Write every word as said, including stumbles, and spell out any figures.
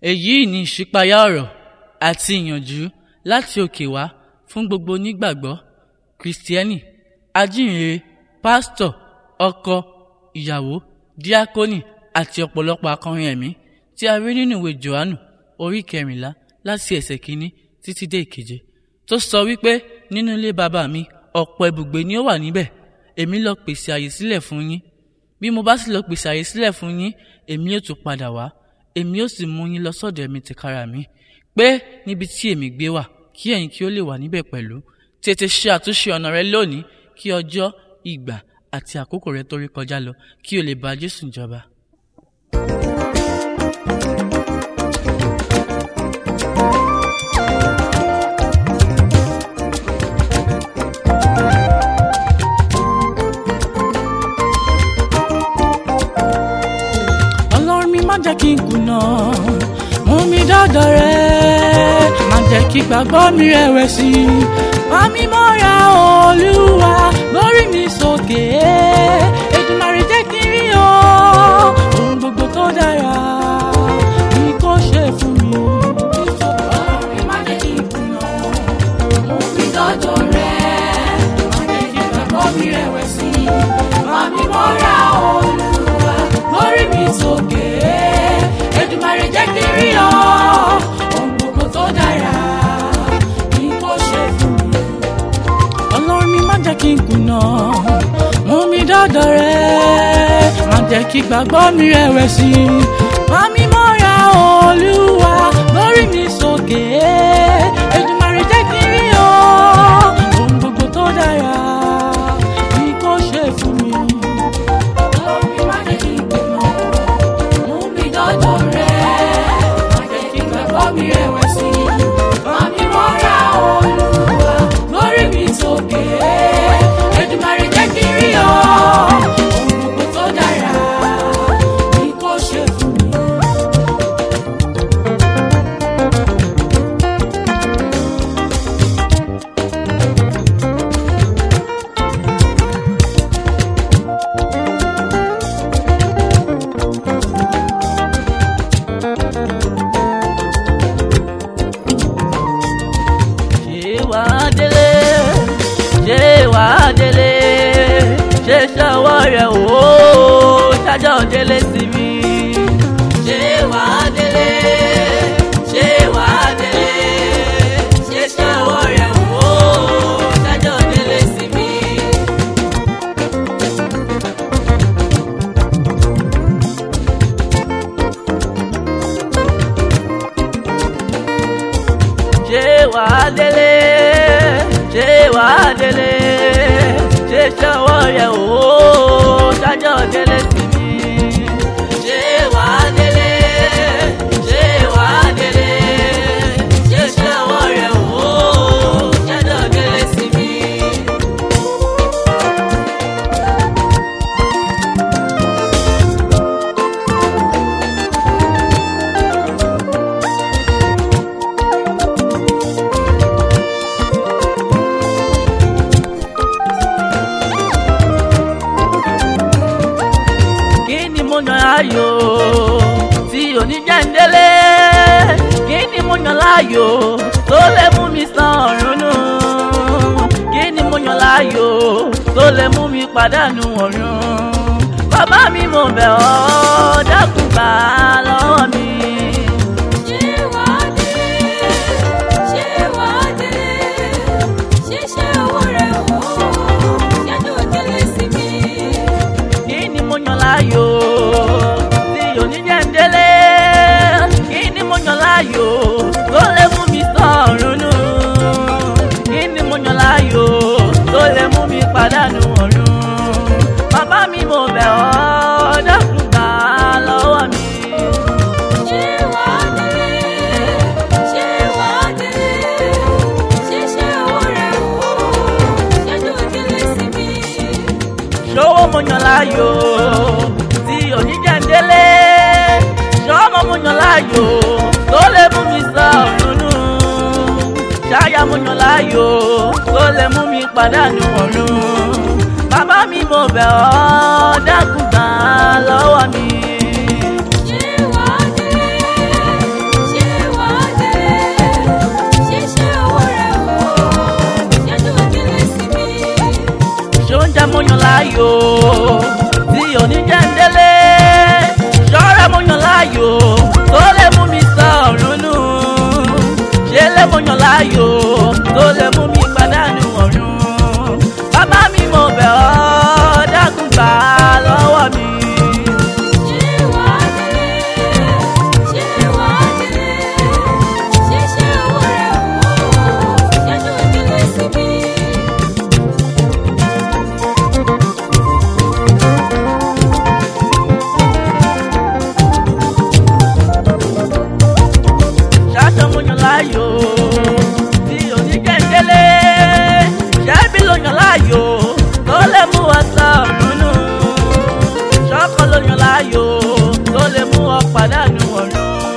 Èyí ni ìṣípayá ọ̀rọ̀ àti ìyànjú láti òkè wá fún gbogbo onígbàgbọ́, Kìrìsìtẹ́nì, ajínrere, pásítọ̀, ọkọ, ìyàwó, díákónì àti ọ̀pọ̀lọpọ̀ akọrin ẹ̀mí tí a rí nínú ìwé Jòhánù orí kẹrìnlá láti ẹsẹ̀ kìíní títí dé ìkeje, tó sọ wípé nínú ilé bàbá mi ọ̀pọ̀ ibùgbé ni ó wà níbẹ̀. Èmi lọ pèsè àyè sílẹ̀ fún yín. Bí mo bá sì lọ pèsè àyè sílẹ̀ fún yín, èmi yóò tún padà wá, èmi yóò sì mú yín lọ sọ́dọ̀ èmi tìkára mi, pé níbi tí èmi gbé wà, kí ẹ̀yin kí ó lè wà níbẹ̀ pẹ̀lú. Tètè ṣe àtúnṣe ọ̀nà rẹ lónìí, kí ọjọ́, ìgbà àti àkókò rẹ tó rí kọjá lọ, kí o lè bá Jésù jọba. Ọlọ́run mi má jẹ́ kí n kùnà, mú mi dọ́dọ̀ rẹ, má jẹ́ kí gbàgbọ́ mi rẹ̀wẹ̀sì. Fà mí mọ́ra Olúwa, gbórí mi sókè, Èdùmàrè jẹ́ kí n rí ọ ohun gbogbo tó dára ní kó ṣe fún mi. Ọlọ́run mi má jẹ́ kí n kùnà, mú mi dọ́dọ̀ rẹ, má jẹ́ kí gbàgbọ́ mi rẹ̀wẹ̀sì. Fà mí mọ́ra Olúwa, gbórí mi sókè, Èdùmàrè jẹ́ kí n rí ọ ohun gbogbo tó dára ní kó ṣe fún mi. Ọlọ́run mi má jẹ́ kí n kùnà, mú mi dọ́dọ̀ rẹ, má jẹ́ kí gbàgbọ́ mi rẹ̀wẹ̀sì. Fà mí mọ́ra Olúwa, gbórí mi sókè, Èdùmàrè jẹ́ kí n rí ọ ohun gbogbo tó dára ní kó ṣe fún mi. Ọlọ́run mi má jẹ́ kí n kùnà, mú mi dọ́dọ̀ rẹ, má jẹ́ kí gbàgbọ́ mi rẹ̀wẹ̀sì. Fà mí mọ́ra Olúwa, gbórí mi sókè, Èdùmàrè jẹ́ kí n rí ọ ohun gbogbo tó dára ní kó ṣe fún mi. Ṣé wàá délé? Ṣé wàá délé? Ṣé ṣọwọ́ rẹ̀ wò ó ṣájọ́ délé sí mi? Ṣé wàá délé? Ṣé wàá délé? Ṣé ṣọwọ́ rẹ̀ wò ó ṣájọ́ délé sí mi? Ṣé wàá délé? Ṣé wàá délé? Ṣé ṣọwọ́ rẹ̀ wò ó ṣájọ́ délé sí mi? Ṣé wàá délé? Ṣé wàá délé? Ṣé ṣọwọ́ rẹ̀ wò ó ṣájọ́ délé sí mi? Kí ni mo yàn láàyò tí oníjàndélé? Kí ni mo yàn láàyò tó lè mú mi san ọ̀run nù? Kí ni mo yàn láàyò tó lè mú mi pàdánù ọ̀run? Bàbá mi mo bẹ̀ ọ́, dákun gbà lọ́wọ́ mi. Ṣé wàá délé? Ṣé wàá délé? Ṣé ṣọwọ́ rẹ̀ wò ó ṣájọ́ délé sí mi? Kí ni mo yàn láàyò tí oníjàndélé? Kí ni mo yàn láàyò tó lè mú mi san ọ̀run nù? Kí ni mo yàn láàyò tó lè mú mi pàdánù ọ̀run? Bàbá mi mo bẹ̀ ọ́, dákun gbà lọ́wọ́ mi. Ṣé wàá délé? Ṣé wàá délé? Ṣé ṣọwọ́ rẹ̀ wò ó ṣájọ́ délé sí mi? Ṣówó mo yàn láàyò tí oníjàndélé? Ṣọ́mọ mo yàn láàyò tó lè mú mi san ọ̀run nù? Ṣáyà mo yàn láàyò tó lè mú mi pàdánù ọ̀run? Bàbá mi mo bẹ̀ ọ́, dákun gbà lọ́wọ́ mi. Ṣé wàá délé? láàyò tí oníkẹ́ńkẹ́lé ṣẹ́bí ló yàn láàyò tó lè mú ọ sọ ọ̀dúnnú ṣọ́kọ ló yàn láàyò tó lè mú ọ pàdánù ọ̀run.